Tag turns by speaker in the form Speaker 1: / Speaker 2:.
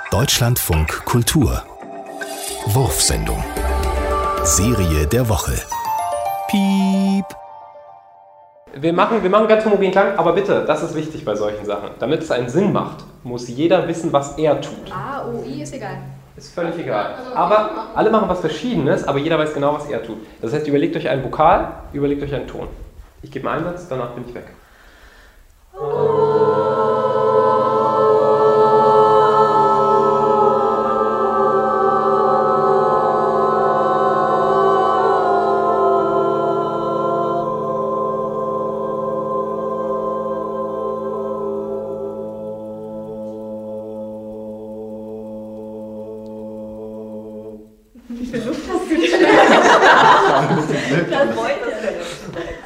Speaker 1: Deutschlandfunk Kultur Wurfsendung Serie der Woche. Piep.
Speaker 2: Wir machen ganz homogen Klang, aber bitte, das ist wichtig bei solchen Sachen. Damit es einen Sinn macht, muss jeder wissen, was er tut.
Speaker 3: A, O, I ist egal.
Speaker 2: Ist völlig egal. Aber alle machen was Verschiedenes, aber jeder weiß genau, was er tut. Das heißt, überlegt euch einen Vokal, überlegt euch einen Ton. Ich gebe einen Einsatz, danach bin ich weg.
Speaker 3: Wie viel Luft hast du denn? Das wollte ich.